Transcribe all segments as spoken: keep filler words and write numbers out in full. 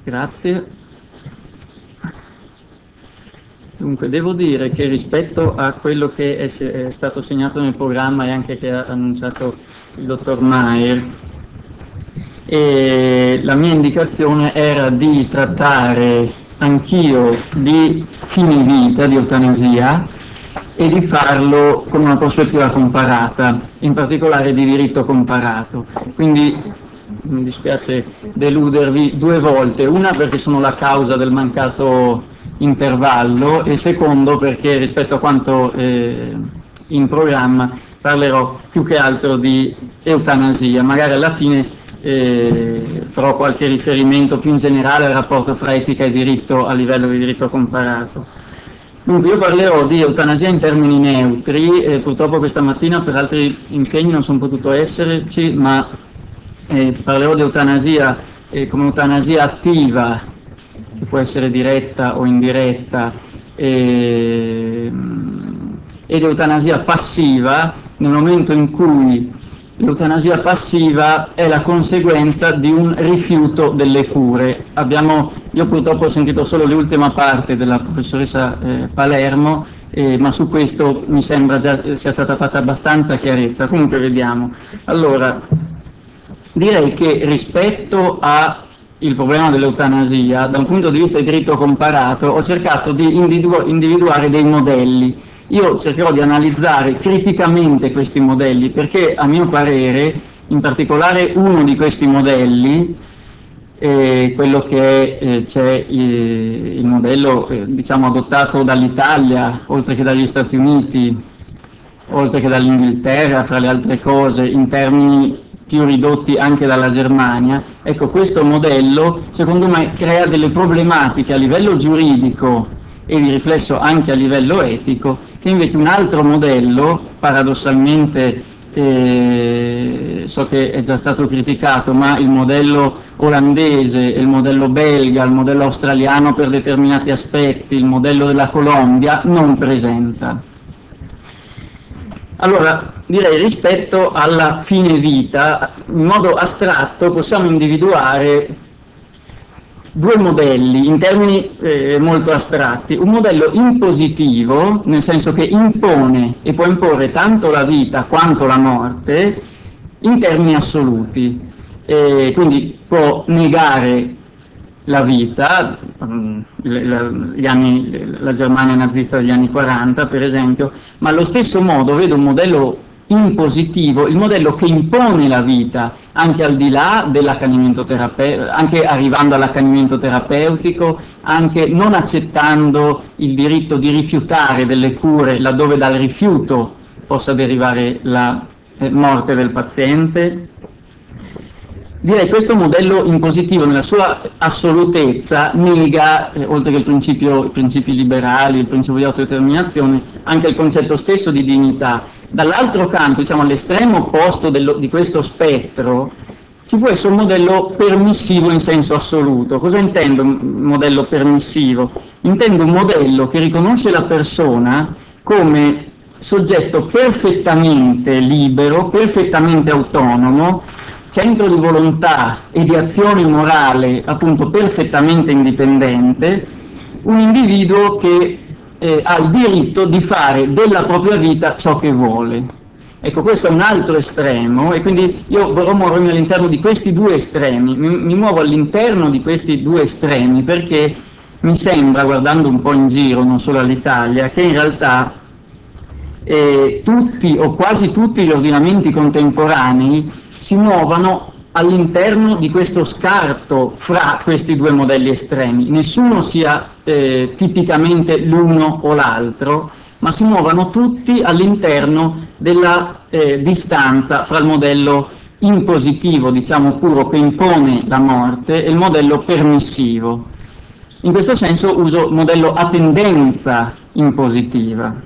Grazie. Dunque, devo dire che rispetto a quello che è, è stato segnato nel programma e anche che ha annunciato il dottor Maier, e la mia indicazione era di trattare anch'io di fine vita, di eutanasia, e di farlo con una prospettiva comparata, in particolare di diritto comparato. Quindi mi dispiace deludervi due volte, una perché sono la causa del mancato intervallo e secondo perché rispetto a quanto eh, in programma parlerò più che altro di eutanasia, magari alla fine eh, farò qualche riferimento più in generale al rapporto fra etica e diritto a livello di diritto comparato. Dunque io parlerò di eutanasia in termini neutri, eh, purtroppo questa mattina per altri impegni non sono potuto esserci, ma eh, parlerò di eutanasia eh, come eutanasia attiva, che può essere diretta o indiretta, eh, ed eutanasia passiva nel momento in cui l'eutanasia passiva è la conseguenza di un rifiuto delle cure. Abbiamo, io purtroppo ho sentito solo l'ultima parte della professoressa eh, Palermo, eh, ma su questo mi sembra già sia stata fatta abbastanza chiarezza. Comunque vediamo. Allora, direi che rispetto al problema dell'eutanasia, da un punto di vista di diritto comparato, ho cercato di individu- individuare dei modelli. Io cercherò di analizzare criticamente questi modelli perché, a mio parere, in particolare uno di questi modelli, eh, quello che eh, c'è eh, il modello eh, diciamo adottato dall'Italia, oltre che dagli Stati Uniti, oltre che dall'Inghilterra, fra le altre cose, in termini più ridotti anche dalla Germania, ecco, questo modello secondo me crea delle problematiche a livello giuridico e di riflesso anche a livello etico, che invece un altro modello, paradossalmente, eh, so che è già stato criticato, ma il modello olandese, il modello belga, il modello australiano per determinati aspetti, il modello della Colombia, non presenta. Allora, direi rispetto alla fine vita, in modo astratto possiamo individuare due modelli in termini eh, molto astratti. Un modello impositivo, nel senso che impone e può imporre tanto la vita quanto la morte in termini assoluti. E quindi può negare la vita, gli anni, la Germania nazista degli anni quaranta per esempio, ma allo stesso modo vedo un modello impositivo, il modello che impone la vita anche al di là dell'accanimento terapeutico, anche arrivando all'accanimento terapeutico, anche non accettando il diritto di rifiutare delle cure laddove dal rifiuto possa derivare la morte del paziente. Direi questo modello impositivo nella sua assolutezza nega, eh, oltre che il principio, i principi liberali, il principio di autodeterminazione, anche il concetto stesso di dignità. Dall'altro canto, diciamo all'estremo opposto dello, di questo spettro, ci può essere un modello permissivo in senso assoluto. Cosa intendo un modello permissivo? Intendo un modello che riconosce la persona come soggetto perfettamente libero, perfettamente autonomo, centro di volontà e di azione morale appunto perfettamente indipendente, un individuo che eh, ha il diritto di fare della propria vita ciò che vuole. Ecco, questo è un altro estremo e quindi io vorrò muovermi all'interno di questi due estremi, mi, mi muovo all'interno di questi due estremi perché mi sembra, guardando un po' in giro, non solo all'Italia, che in realtà eh, tutti o quasi tutti gli ordinamenti contemporanei si muovono all'interno di questo scarto fra questi due modelli estremi. Nessuno sia eh, tipicamente l'uno o l'altro, ma si muovono tutti all'interno della eh, distanza fra il modello impositivo, diciamo puro, che impone la morte, e il modello permissivo. In questo senso uso il modello a tendenza impositiva.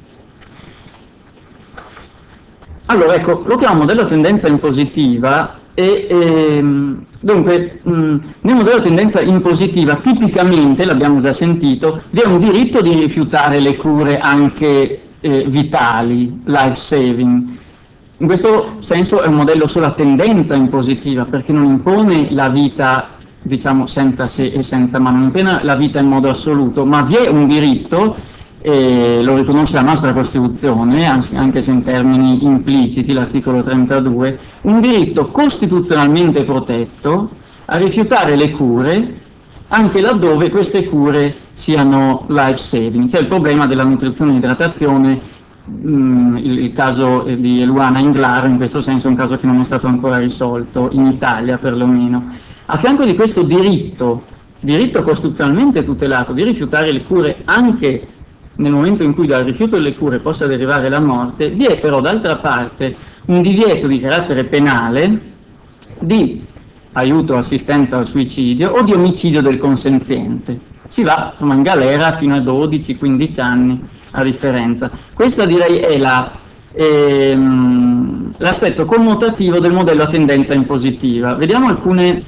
Allora, ecco, lo chiamo modello a tendenza impositiva e ehm, dunque mh, nel modello a tendenza impositiva tipicamente, l'abbiamo già sentito, vi è un diritto di rifiutare le cure anche eh, vitali, life saving. In questo senso è un modello solo a tendenza impositiva perché non impone la vita diciamo senza se e senza ma, non pena la vita in modo assoluto, ma vi è un diritto, eh, lo riconosce la nostra Costituzione, anche se in termini impliciti, l'articolo trentadue, un diritto costituzionalmente protetto a rifiutare le cure anche laddove queste cure siano life saving. C'è il problema della nutrizione e idratazione, mh, il, il caso di Eluana Englaro in questo senso è un caso che non è stato ancora risolto, in Italia perlomeno. A fianco di questo diritto, diritto costituzionalmente tutelato di rifiutare le cure anche nel momento in cui dal rifiuto delle cure possa derivare la morte, vi è però d'altra parte un divieto di carattere penale di aiuto o assistenza al suicidio o di omicidio del consenziente. Si va insomma, in galera fino a dodici quindici anni a differenza. Questo direi è la, ehm, l'aspetto connotativo del modello a tendenza impositiva. Vediamo alcune,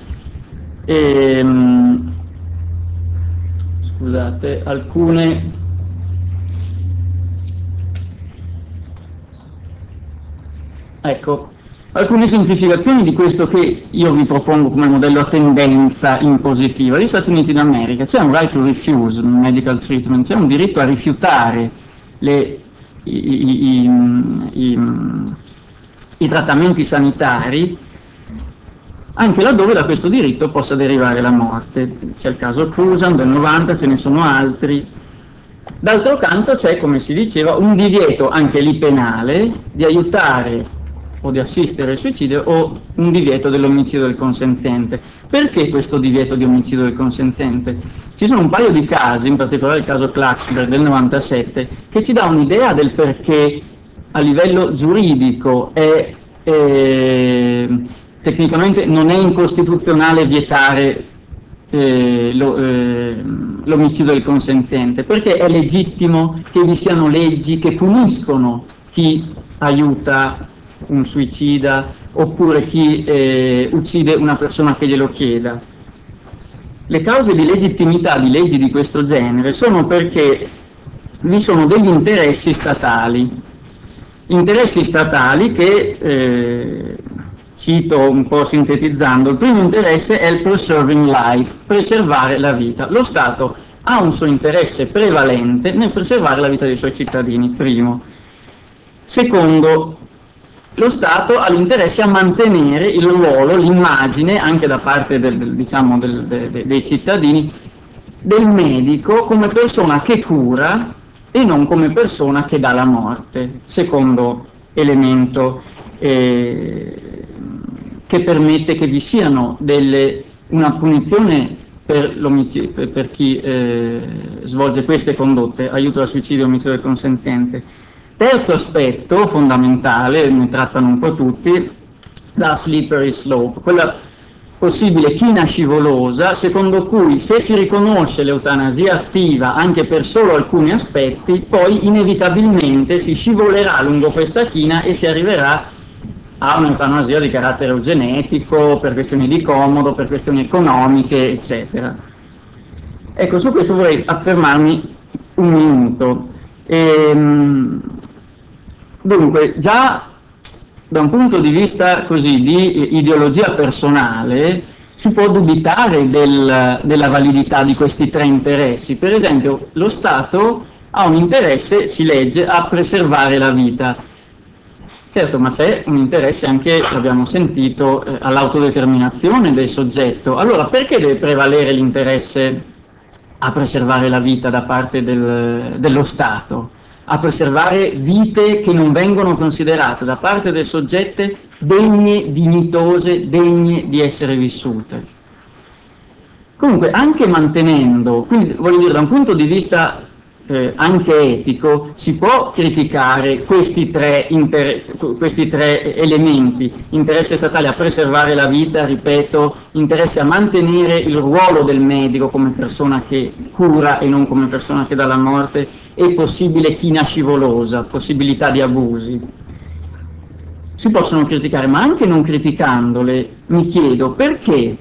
ehm, scusate, alcune ecco, alcune semplificazioni di questo che io vi propongo come modello a tendenza impositiva. Negli Stati Uniti d'America c'è un right to refuse medical treatment, c'è un diritto a rifiutare le, i, i, i, i, i trattamenti sanitari anche laddove da questo diritto possa derivare la morte. C'è il caso Cruzan del novanta, ce ne sono altri. D'altro canto c'è, come si diceva, un divieto anche lì penale di aiutare o di assistere al suicidio o un divieto dell'omicidio del consenziente. Perché questo divieto di omicidio del consenziente? Ci sono un paio di casi, in particolare il caso Klaxberg del novantasette, che ci dà un'idea del perché a livello giuridico è, eh, tecnicamente non è incostituzionale vietare eh, lo, eh, l'omicidio del consenziente, perché è legittimo che vi siano leggi che puniscono chi aiuta un suicida oppure chi eh, uccide una persona che glielo chieda. Le cause di legittimità di leggi di questo genere sono perché vi sono degli interessi statali, interessi statali che, eh, cito un po' sintetizzando, il primo interesse è il preserving life, preservare la vita. Lo Stato ha un suo interesse prevalente nel preservare la vita dei suoi cittadini, primo. Secondo, lo Stato ha l'interesse a mantenere il ruolo, l'immagine, anche da parte del, del, diciamo, del, de, dei cittadini, del medico come persona che cura e non come persona che dà la morte. Secondo elemento eh, che permette che vi siano delle, una punizione per, per, per chi eh, svolge queste condotte, aiuto al suicidio e omicidio del consenziente. Terzo aspetto fondamentale, ne trattano un po' tutti, la slippery slope, quella possibile china scivolosa, secondo cui se si riconosce l'eutanasia attiva anche per solo alcuni aspetti, poi inevitabilmente si scivolerà lungo questa china e si arriverà a un'eutanasia di carattere eugenetico, per questioni di comodo, per questioni economiche, eccetera. Ecco, su questo vorrei affermarmi un minuto. Ehm, dunque, già da un punto di vista così di ideologia personale si può dubitare del, della validità di questi tre interessi. Per esempio, lo Stato ha un interesse, si legge, a preservare la vita. Certo, ma c'è un interesse anche, l'abbiamo sentito, eh, all'autodeterminazione del soggetto. Allora, perché deve prevalere l'interesse a preservare la vita da parte del, dello Stato? A preservare vite che non vengono considerate da parte del soggetto degne, dignitose, degne di essere vissute. Comunque, anche mantenendo, quindi voglio dire, da un punto di vista eh, anche etico, si può criticare questi tre, inter- questi tre elementi, interesse statale a preservare la vita, ripeto, interesse a mantenere il ruolo del medico come persona che cura e non come persona che dà la morte, e possibile china scivolosa, possibilità di abusi. Si possono criticare, ma anche non criticandole, mi chiedo perché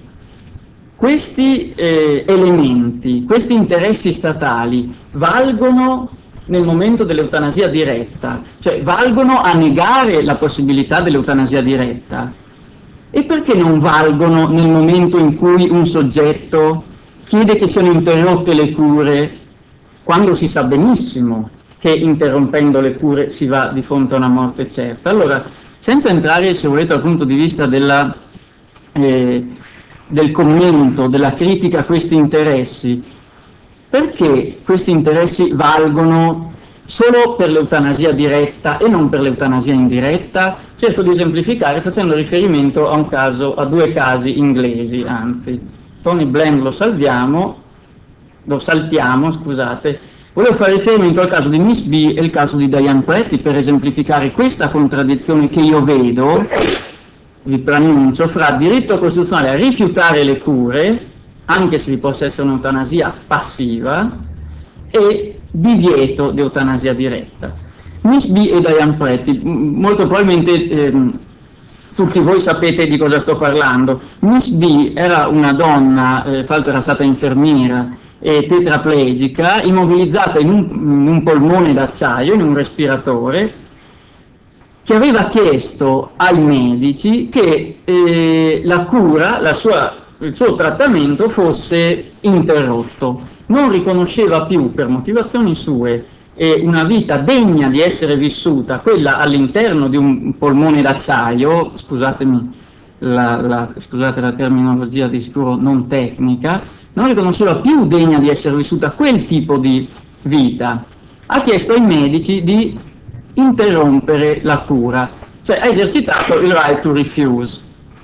questi eh, elementi, questi interessi statali valgono nel momento dell'eutanasia diretta, cioè valgono a negare la possibilità dell'eutanasia diretta. E perché non valgono nel momento in cui un soggetto chiede che siano interrotte le cure, quando si sa benissimo che interrompendo le cure si va di fronte a una morte certa? Allora, senza entrare, se volete, dal punto di vista della, eh, del commento, della critica a questi interessi, perché questi interessi valgono solo per l'eutanasia diretta e non per l'eutanasia indiretta? Cerco di esemplificare facendo riferimento a un caso, a due casi inglesi, anzi. Tony Bland lo salviamo, lo saltiamo, scusate. Volevo fare riferimento al caso di Miss B e il caso di Diane Pretty per esemplificare questa contraddizione che io vedo, vi preannuncio, fra diritto costituzionale a rifiutare le cure, anche se vi possa essere un'eutanasia passiva, e divieto di eutanasia diretta. Miss B e Diane Pretty, molto probabilmente ehm, tutti voi sapete di cosa sto parlando. Miss B era una donna, eh, fra l'altro era stata infermiera e tetraplegica, immobilizzata in un, in un polmone d'acciaio, in un respiratore, che aveva chiesto ai medici che eh, la cura, la sua, il suo trattamento fosse interrotto. Non riconosceva più, per motivazioni sue, eh, una vita degna di essere vissuta, quella all'interno di un polmone d'acciaio, scusatemi la, la, scusate la terminologia di sicuro non tecnica, non riconosceva più degna di essere vissuta quel tipo di vita. Ha chiesto ai medici di interrompere la cura, cioè ha esercitato il right to refuse.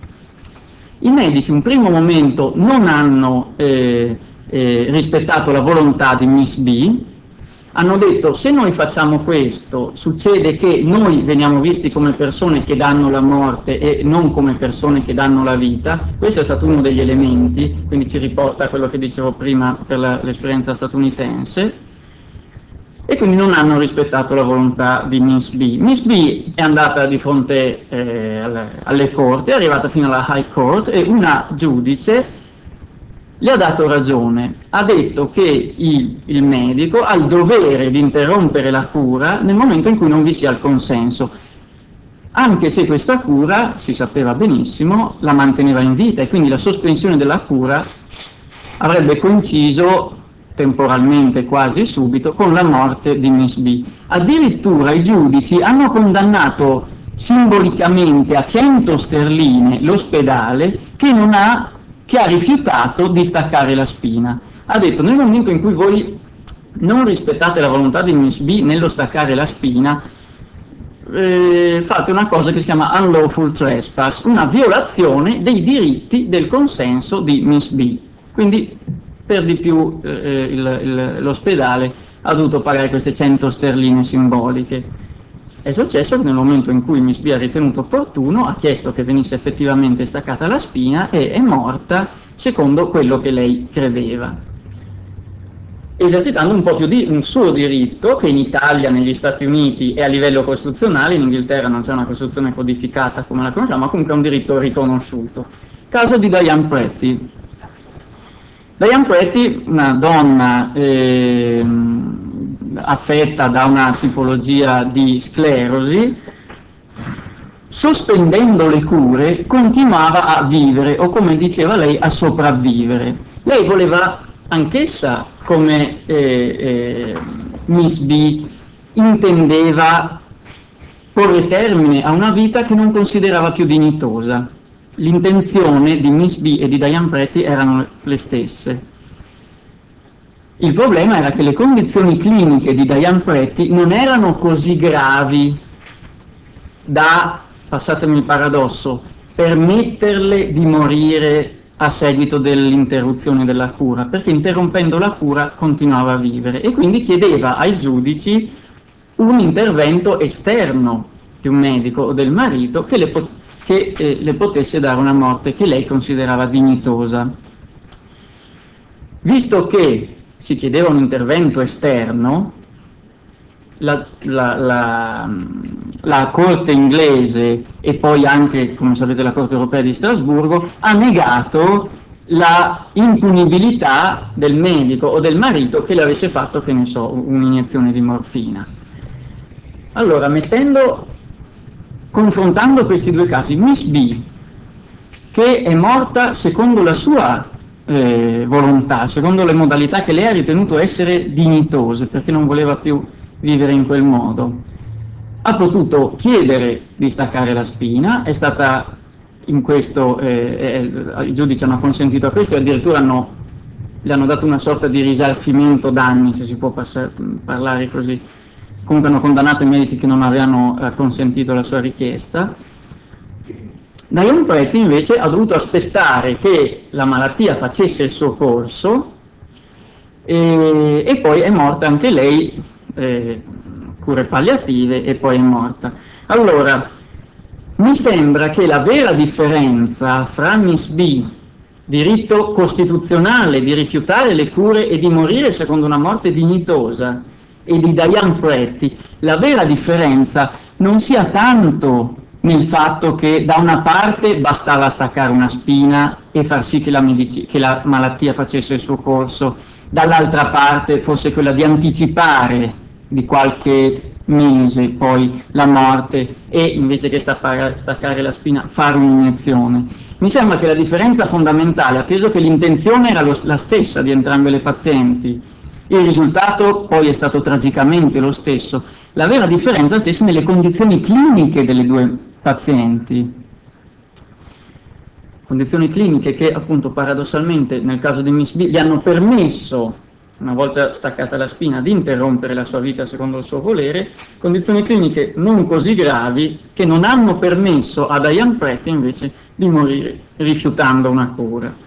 I medici in un primo momento non hanno eh, eh, rispettato la volontà di Miss B, hanno detto se noi facciamo questo succede che noi veniamo visti come persone che danno la morte e non come persone che danno la vita. Questo è stato uno degli elementi, quindi ci riporta a quello che dicevo prima per la, l'esperienza statunitense, e quindi non hanno rispettato la volontà di Miss B. Miss B è andata di fronte eh, alle, alle corti, è arrivata fino alla High Court e una giudice le ha dato ragione, ha detto che il, il medico ha il dovere di interrompere la cura nel momento in cui non vi sia il consenso, anche se questa cura, si sapeva benissimo, la manteneva in vita e quindi la sospensione della cura avrebbe coinciso temporalmente quasi subito con la morte di Miss B. Addirittura i giudici hanno condannato simbolicamente a cento sterline l'ospedale che non ha che ha rifiutato di staccare la spina. Ha detto nel momento in cui voi non rispettate la volontà di Miss B nello staccare la spina, eh, fate una cosa che si chiama unlawful trespass, una violazione dei diritti del consenso di Miss B. Quindi per di più eh, il, il, l'ospedale ha dovuto pagare queste cento sterline simboliche. È successo che nel momento in cui Miss B ha ritenuto opportuno ha chiesto che venisse effettivamente staccata la spina e è morta secondo quello che lei credeva, esercitando un po' più di un suo diritto che in Italia, negli Stati Uniti e a livello costituzionale, in Inghilterra non c'è una Costituzione codificata come la conosciamo, ma comunque è un diritto riconosciuto. Caso di Diane Pretty. Diane Pretty, una donna eh, affetta da una tipologia di sclerosi, sospendendo le cure continuava a vivere o, come diceva lei, a sopravvivere. Lei voleva anch'essa, come eh, eh, Miss B, intendeva porre termine a una vita che non considerava più dignitosa. L'intenzione di Miss B e di Diane Pretty erano le stesse. Il problema era che le condizioni cliniche di Diane Pretty non erano così gravi da, passatemi il paradosso, permetterle di morire a seguito dell'interruzione della cura, perché interrompendo la cura continuava a vivere e quindi chiedeva ai giudici un intervento esterno di un medico o del marito che le, pot- che, eh, le potesse dare una morte che lei considerava dignitosa. Visto che si chiedeva un intervento esterno, la, la, la, la Corte inglese e poi anche, come sapete, la Corte europea di Strasburgo ha negato la impunibilità del medico o del marito che le avesse fatto, che ne so, un'iniezione di morfina. Allora, mettendo, confrontando questi due casi, Miss B che è morta secondo la sua eh, volontà, secondo le modalità che lei ha ritenuto essere dignitose, perché non voleva più vivere in quel modo. Ha potuto chiedere di staccare la spina, è stata in questo, eh, eh, i giudici hanno consentito a questo e addirittura hanno, gli hanno dato una sorta di risarcimento danni, se si può passare, parlare così. Comunque hanno condannato i medici che non avevano eh, consentito la sua richiesta. Diane Pretty invece ha dovuto aspettare che la malattia facesse il suo corso e, e poi è morta anche lei, eh, cure palliative, e poi è morta. Allora, mi sembra che la vera differenza fra Miss B, diritto costituzionale di rifiutare le cure e di morire secondo una morte dignitosa, e di Diane Pretty, la vera differenza non sia tanto nel fatto che da una parte bastava staccare una spina e far sì che la, medici- che la malattia facesse il suo corso, dall'altra parte fosse quella di anticipare di qualche mese poi la morte e invece che staccare, staccare la spina fare un'iniezione. Mi sembra che la differenza fondamentale, atteso che l'intenzione era lo, la stessa di entrambe le pazienti, il risultato poi è stato tragicamente lo stesso, la vera differenza stessa nelle condizioni cliniche delle due pazienti. Condizioni cliniche che appunto paradossalmente nel caso di Miss B gli hanno permesso, una volta staccata la spina, di interrompere la sua vita secondo il suo volere, condizioni cliniche non così gravi che non hanno permesso a Diane Pretty invece di morire rifiutando una cura.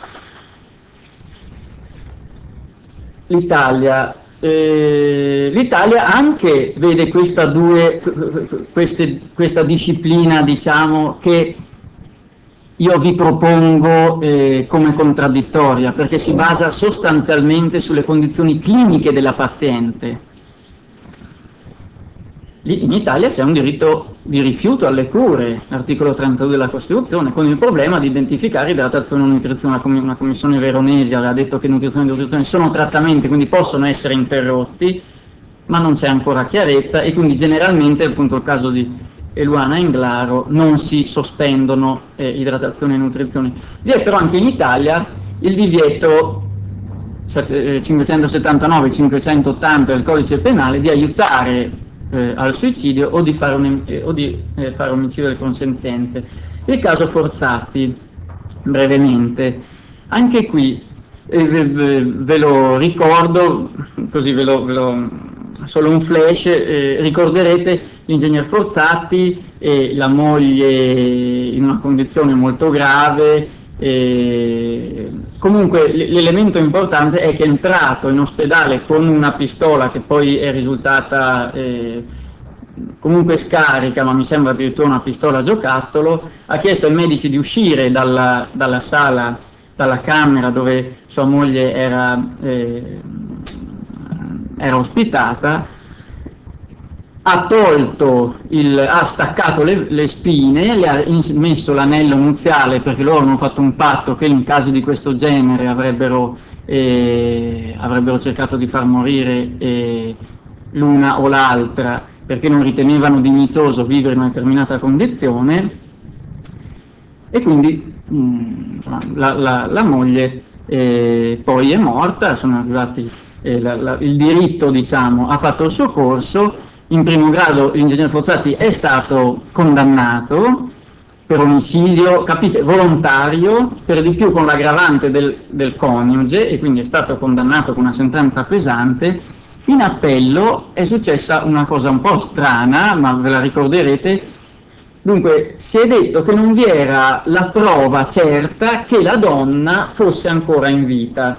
L'Italia, eh, l'Italia anche vede questa, due, queste, questa disciplina, diciamo, che io vi propongo eh, come contraddittoria, perché si basa sostanzialmente sulle condizioni cliniche della paziente. Lì in Italia c'è un diritto di rifiuto alle cure, l'articolo trentadue della Costituzione, con il problema di identificare idratazione e nutrizione. Una commissione veronese aveva detto che nutrizione e nutrizione sono trattamenti, quindi possono essere interrotti, ma non c'è ancora chiarezza e quindi generalmente, appunto il caso di Eluana Englaro, non si sospendono eh, idratazione e nutrizione. Vi è però anche in Italia il divieto cinquecentosettantanove cinquecentottanta del codice penale di aiutare eh, al suicidio o di fare, un, eh, o di, eh, fare omicidio del consenziente. Il caso Forzati, brevemente, anche qui eh, ve, ve lo ricordo, così ve lo, ve lo solo un flash, eh, ricorderete l'ingegner Forzati e la moglie in una condizione molto grave. E comunque l'elemento importante è che è entrato in ospedale con una pistola che poi è risultata eh, comunque scarica, ma mi sembra addirittura una pistola a giocattolo, ha chiesto ai medici di uscire dalla, dalla sala, dalla camera dove sua moglie era, eh, era ospitata, ha tolto il, ha staccato le, le spine, le ha messo l'anello nuziale, perché loro hanno fatto un patto che in casi di questo genere avrebbero, eh, avrebbero cercato di far morire eh, l'una o l'altra, perché non ritenevano dignitoso vivere in una determinata condizione, e quindi mh, insomma, la, la, la moglie eh, poi è morta, sono arrivati, eh, la, la, il diritto, diciamo, ha fatto il suo corso. In primo grado l'ingegner Forzati è stato condannato per omicidio, capite, volontario, per di più con l'aggravante del, del coniuge, e quindi è stato condannato con una sentenza pesante. In appello è successa una cosa un po' strana, ma ve la ricorderete. Dunque, si è detto che non vi era la prova certa che la donna fosse ancora in vita,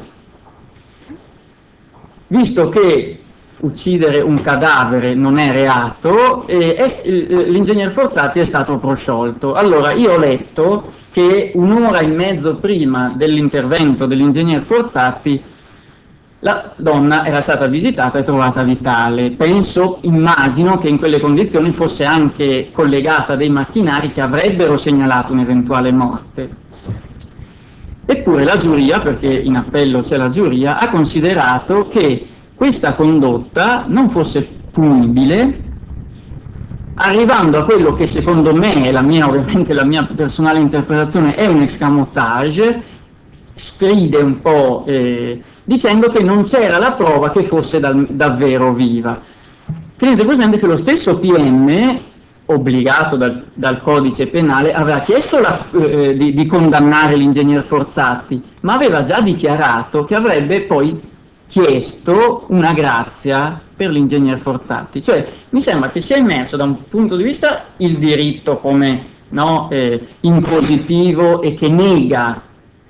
visto che uccidere un cadavere non è reato, eh, l'ingegner Forzati è stato prosciolto. Allora, io ho letto che un'ora e mezzo prima dell'intervento dell'ingegner Forzati la donna era stata visitata e trovata vitale. Penso, immagino che in quelle condizioni fosse anche collegata a dei macchinari che avrebbero segnalato un'eventuale morte. Eppure la giuria, perché in appello c'è la giuria, ha considerato che questa condotta non fosse punibile arrivando a quello che secondo me, è la mia, ovviamente la mia personale interpretazione, è un escamotage, stride un po' eh, dicendo che non c'era la prova che fosse dal, davvero viva. Tenete presente che lo stesso P M, obbligato dal, dal codice penale, aveva chiesto la, eh, di, di condannare l'ingegner Forzati, ma aveva già dichiarato che avrebbe poi chiesto una grazia per l'ingegner Forzati. Cioè mi sembra che sia immerso da un punto di vista il diritto come no, eh, impositivo e che nega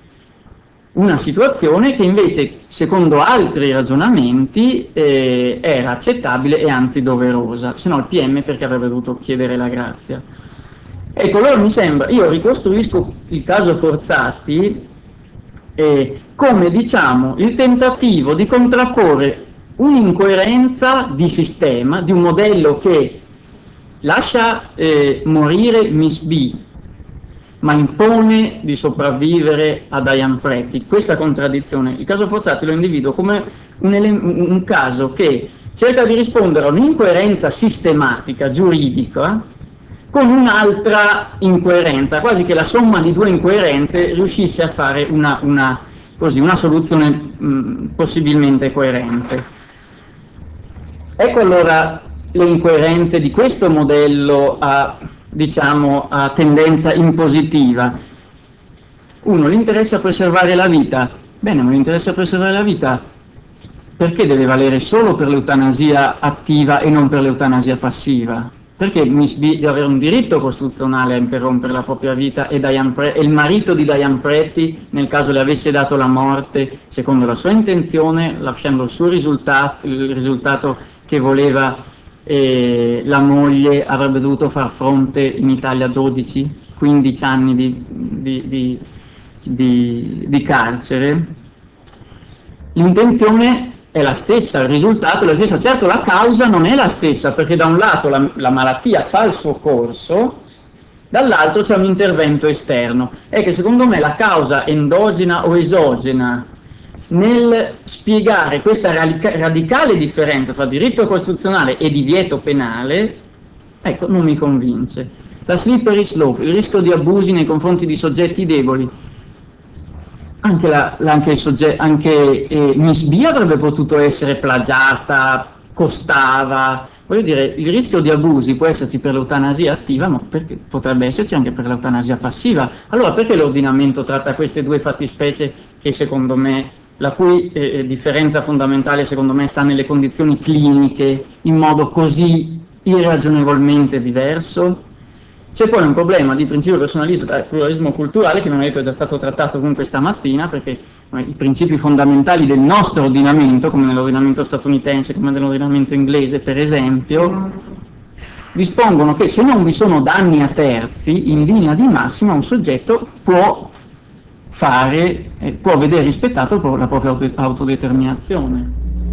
una situazione che invece, secondo altri ragionamenti, eh, era accettabile e anzi doverosa, se no il P M perché avrebbe dovuto chiedere la grazia. Ecco, allora mi sembra, io ricostruisco il caso Forzati eh, come, diciamo, il tentativo di contrapporre un'incoerenza di sistema, di un modello che lascia eh, morire Miss B, ma impone di sopravvivere a Diane Pretty. Questa contraddizione, il caso Forzati lo individuo come un, un caso che cerca di rispondere a un'incoerenza sistematica, giuridica, con un'altra incoerenza, quasi che la somma di due incoerenze riuscisse a fare una, una, così, una soluzione mh, possibilmente coerente. Ecco allora le incoerenze di questo modello a, diciamo, a tendenza impositiva. Uno, l'interesse a preservare la vita. Bene, ma l'interesse a preservare la vita perché deve valere solo per l'eutanasia attiva e non per l'eutanasia passiva? Perché Miss B deve avere un diritto costituzionale a interrompere la propria vita e, Diane Pre- e il marito di Diane Pretty, nel caso le avesse dato la morte, secondo la sua intenzione, lasciando il suo risultato, il risultato che voleva eh, la moglie, avrebbe dovuto far fronte in Italia a dodici quindici anni di, di, di, di, di carcere. L'intenzione è la stessa, il risultato è lo stesso. Certo la causa non è la stessa, perché da un lato la, la malattia fa il suo corso, dall'altro c'è un intervento esterno. È che secondo me la causa endogena o esogena nel spiegare questa radica- radicale differenza tra diritto costituzionale e divieto penale, ecco, non mi convince. La slippery slope, il rischio di abusi nei confronti di soggetti deboli. Anche, la, anche, il sogge- anche eh, Miss B avrebbe potuto essere plagiata, costava, voglio dire, il rischio di abusi può esserci per l'eutanasia attiva, ma perché, potrebbe esserci anche per l'eutanasia passiva. Allora perché l'ordinamento tratta queste due fattispecie che secondo me, la cui eh, differenza fondamentale secondo me sta nelle condizioni cliniche in modo così irragionevolmente diverso? C'è poi un problema di principio personalismo e pluralismo culturale che mi hanno detto è già stato trattato comunque stamattina, perché eh, i principi fondamentali del nostro ordinamento, come nell'ordinamento statunitense, come nell'ordinamento inglese per esempio, dispongono che se non vi sono danni a terzi, in linea di massima un soggetto può fare, eh, può vedere rispettato la propria autodeterminazione.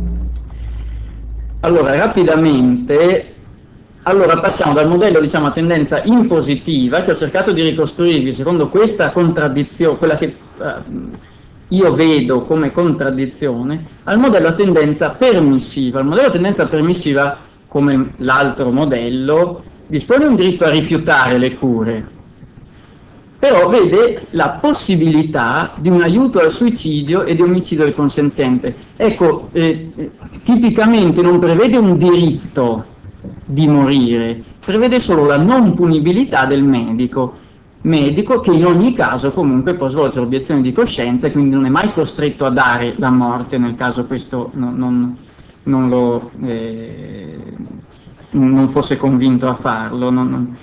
Allora, rapidamente, allora passiamo dal modello diciamo a tendenza impositiva che ho cercato di ricostruirvi secondo questa contraddizione, quella che eh, io vedo come contraddizione, al modello a tendenza permissiva. Il modello a tendenza permissiva, come l'altro modello, dispone un diritto a rifiutare le cure, però vede la possibilità di un aiuto al suicidio e di omicidio del consenziente. Ecco, eh, tipicamente non prevede un diritto di morire, prevede solo la non punibilità del medico, medico che in ogni caso comunque può svolgere obiezioni di coscienza e quindi non è mai costretto a dare la morte nel caso questo non, non, non, lo, eh, non fosse convinto a farlo. Non, non.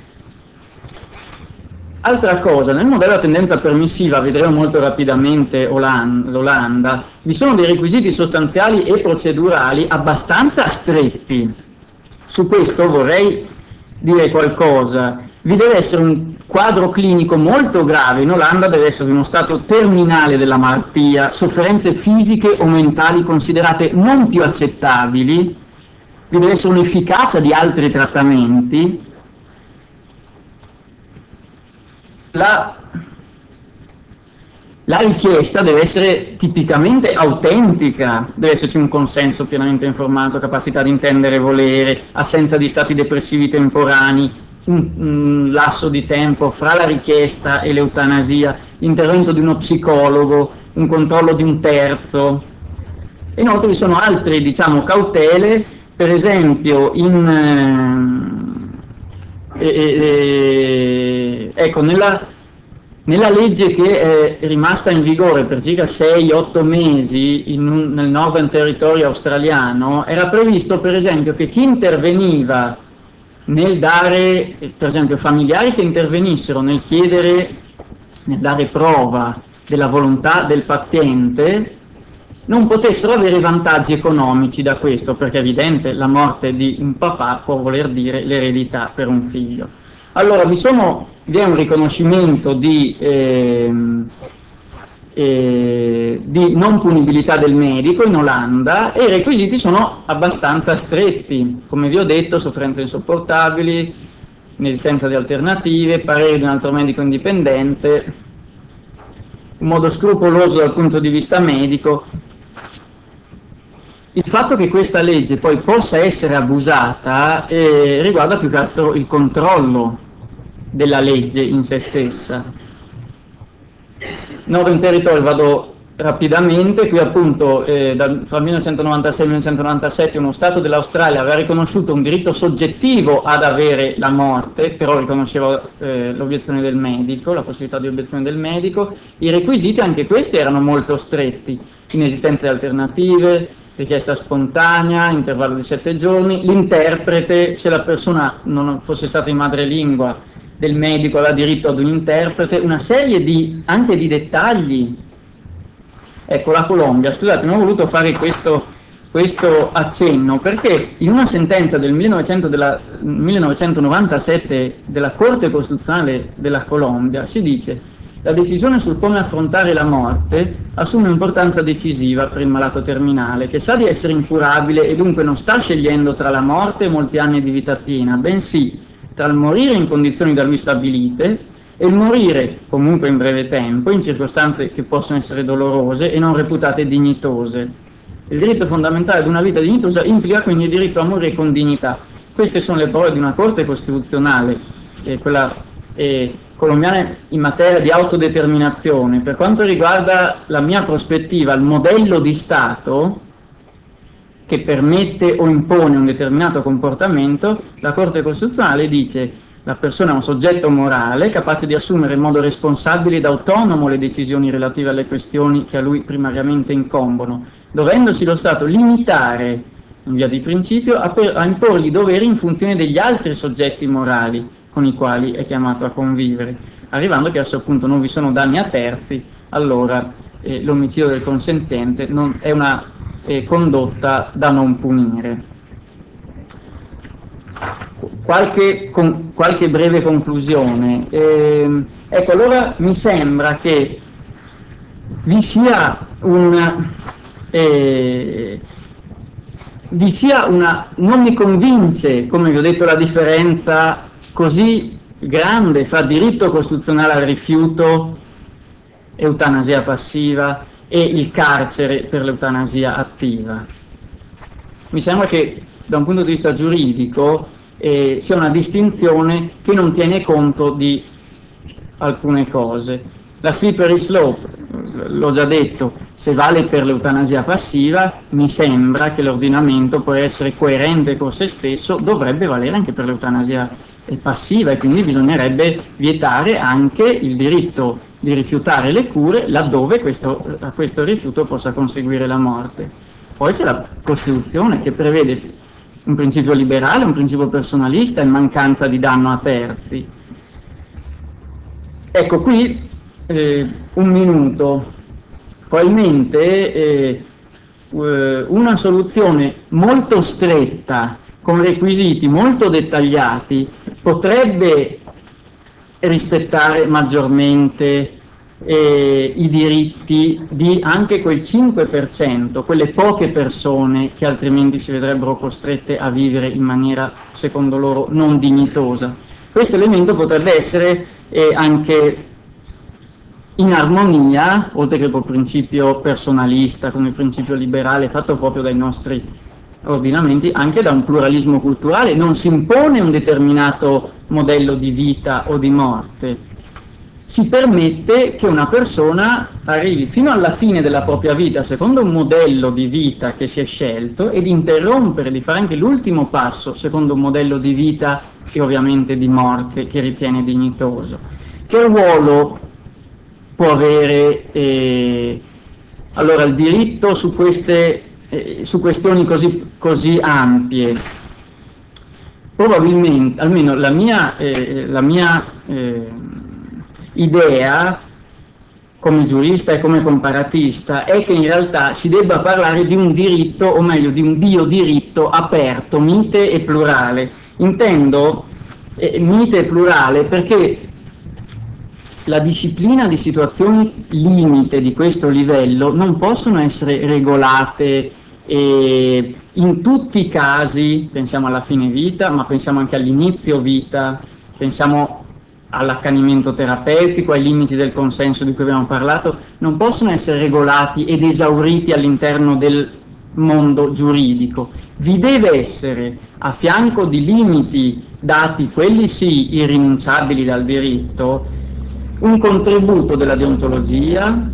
Altra cosa, nel modello a tendenza permissiva, vedremo molto rapidamente l'Olanda, vi sono dei requisiti sostanziali e procedurali abbastanza stretti. Su questo vorrei dire qualcosa. Vi deve essere un quadro clinico molto grave, in Olanda deve essere uno stato terminale della malattia, sofferenze fisiche o mentali considerate non più accettabili, vi deve essere un'efficacia di altri trattamenti. La, La richiesta deve essere tipicamente autentica, deve esserci un consenso pienamente informato, capacità di intendere e volere, assenza di stati depressivi temporanei, un, un lasso di tempo fra la richiesta e l'eutanasia, l'intervento di uno psicologo, un controllo di un terzo. Inoltre vi sono altre, diciamo, cautele, per esempio in, eh, eh, eh, ecco, nella nella legge che è rimasta in vigore per circa sei otto mesi in un, nel Northern Territory australiano, era previsto per esempio che chi interveniva nel dare, per esempio familiari che intervenissero nel chiedere, nel dare prova della volontà del paziente, non potessero avere vantaggi economici da questo, perché è evidente la morte di un papà può voler dire l'eredità per un figlio. Allora vi, sono, vi è un riconoscimento di, eh, eh, di non punibilità del medico in Olanda e i requisiti sono abbastanza stretti, come vi ho detto, sofferenze insopportabili, inesistenza di alternative, parere di un altro medico indipendente, in modo scrupoloso dal punto di vista medico. Il fatto che questa legge poi possa essere abusata eh, riguarda più che altro il controllo della legge in se stessa. Northern Territory vado rapidamente, qui appunto eh, da, fra il millenovecentonovantasei e il millenovecentonovantasette uno Stato dell'Australia aveva riconosciuto un diritto soggettivo ad avere la morte, però riconosceva eh, l'obiezione del medico, la possibilità di obiezione del medico. I requisiti anche questi erano molto stretti, inesistenza di alternative, richiesta spontanea, intervallo di sette giorni, l'interprete, se la persona non fosse stata in madrelingua del medico aveva diritto ad un interprete, una serie di, anche di dettagli. Ecco, la Colombia, scusate, non ho voluto fare questo, questo accenno perché in una sentenza del millenovecento della, millenovecentonovantasette della Corte Costituzionale della Colombia si dice: la decisione sul come affrontare la morte assume un'importanza decisiva per il malato terminale, che sa di essere incurabile e dunque non sta scegliendo tra la morte e molti anni di vita piena, bensì tra il morire in condizioni da lui stabilite e il morire, comunque in breve tempo, in circostanze che possono essere dolorose e non reputate dignitose. Il diritto fondamentale ad una vita dignitosa implica quindi il diritto a morire con dignità. Queste sono le parole di una Corte Costituzionale, eh, quella eh, colombiana, in materia di autodeterminazione. Per quanto riguarda la mia prospettiva, il modello di Stato che permette o impone un determinato comportamento, la Corte Costituzionale dice: la persona è un soggetto morale capace di assumere in modo responsabile ed autonomo le decisioni relative alle questioni che a lui primariamente incombono, dovendosi lo Stato limitare in via di principio a, per, a imporgli doveri in funzione degli altri soggetti morali con i quali è chiamato a convivere, arrivando che a questo punto non vi sono danni a terzi, allora eh, l'omicidio del consenziente non, è una eh, condotta da non punire. Qualche, con, qualche breve conclusione. Eh, ecco, allora mi sembra che vi sia un... Eh, vi sia una... non mi convince, come vi ho detto, la differenza così grande fra diritto costituzionale al rifiuto, eutanasia passiva, e il carcere per l'eutanasia attiva. Mi sembra che da un punto di vista giuridico eh, sia una distinzione che non tiene conto di alcune cose. La slippery slope, l'ho già detto, se vale per l'eutanasia passiva, mi sembra che l'ordinamento, per essere coerente con se stesso, dovrebbe valere anche per l'eutanasia passiva e quindi bisognerebbe vietare anche il diritto di rifiutare le cure laddove questo, a questo rifiuto possa conseguire la morte. Poi c'è la Costituzione che prevede un principio liberale, un principio personalista in mancanza di danno a terzi. Ecco qui eh, un minuto. Probabilmente eh, una soluzione molto stretta con requisiti molto dettagliati potrebbe rispettare maggiormente eh, i diritti di anche quel cinque per cento, quelle poche persone che altrimenti si vedrebbero costrette a vivere in maniera, secondo loro, non dignitosa. Questo elemento potrebbe essere eh, anche in armonia, oltre che col principio personalista, come principio liberale fatto proprio dai nostri ordinamenti, anche da un pluralismo culturale. Non si impone un determinato modello di vita o di morte, si permette che una persona arrivi fino alla fine della propria vita secondo un modello di vita che si è scelto e di interrompere, di fare anche l'ultimo passo secondo un modello di vita e ovviamente di morte che ritiene dignitoso. Che ruolo può avere eh, allora il diritto su, queste, eh, su questioni così, così ampie? Probabilmente, almeno la mia, eh, la mia eh, idea come giurista e come comparatista è che in realtà si debba parlare di un diritto, o meglio di un biodiritto aperto, mite e plurale. Intendo eh, mite e plurale perché la disciplina di situazioni limite di questo livello non possono essere regolate eh, in tutti i casi, pensiamo alla fine vita, ma pensiamo anche all'inizio vita, pensiamo all'accanimento terapeutico, ai limiti del consenso di cui abbiamo parlato, non possono essere regolati ed esauriti all'interno del mondo giuridico. Vi deve essere, a fianco di limiti dati, quelli sì, irrinunciabili dal diritto, un contributo della deontologia,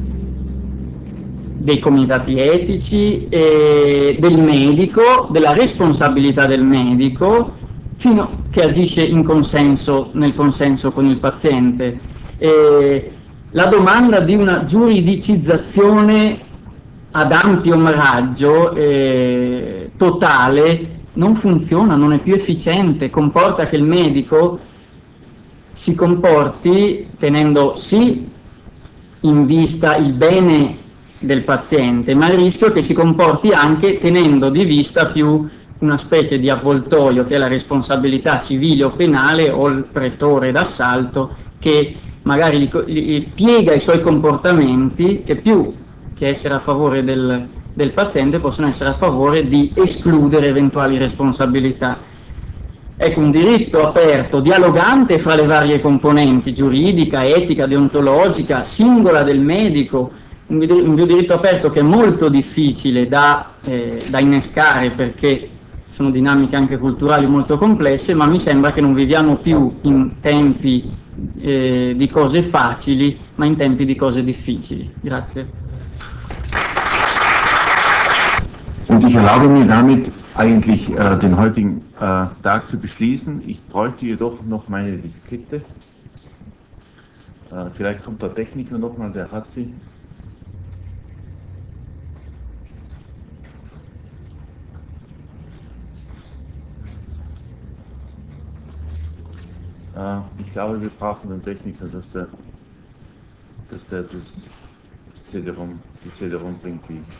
dei comitati etici, e del medico, della responsabilità del medico, fino che agisce in consenso, nel consenso con il paziente. E la domanda di una giuridicizzazione ad ampio raggio eh, totale non funziona, non è più efficiente, comporta che il medico si comporti tenendo sì in vista il bene del paziente, ma il rischio che si comporti anche tenendo di vista più una specie di avvoltoio che è la responsabilità civile o penale o il pretore d'assalto che magari gli, gli piega i suoi comportamenti che più che essere a favore del, del paziente possono essere a favore di escludere eventuali responsabilità. Ecco, un diritto aperto, dialogante fra le varie componenti, giuridica, etica, deontologica, singola del medico, un, un diritto aperto che è molto difficile da, eh, da innescare perché sono dinamiche anche culturali molto complesse, ma mi sembra che non viviamo più in tempi eh, di cose facili, ma in tempi di cose difficili. Grazie. Und ich erlaube mir damit eigentlich äh, den heutigen äh, Tag zu beschließen. Ich bräuchte jedoch noch meine Diskette. Äh, vielleicht kommt der Techniker nochmal, der hat sie. Äh, ich glaube, wir brauchen den Techniker, dass der, dass der das, das C D-ROM, die C D-ROM bringt, wie ich.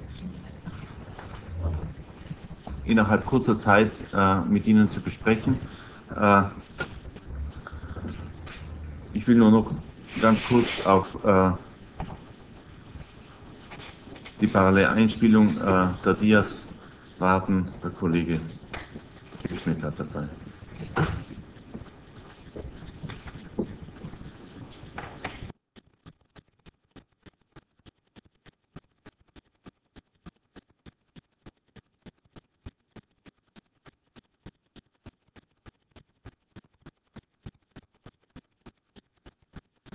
Innerhalb kurzer Zeit äh, mit Ihnen zu besprechen. Äh, ich will nur noch ganz kurz auf äh, die Paralleleinspielung äh, der Dias warten. Der Kollege Schmidt hat dabei.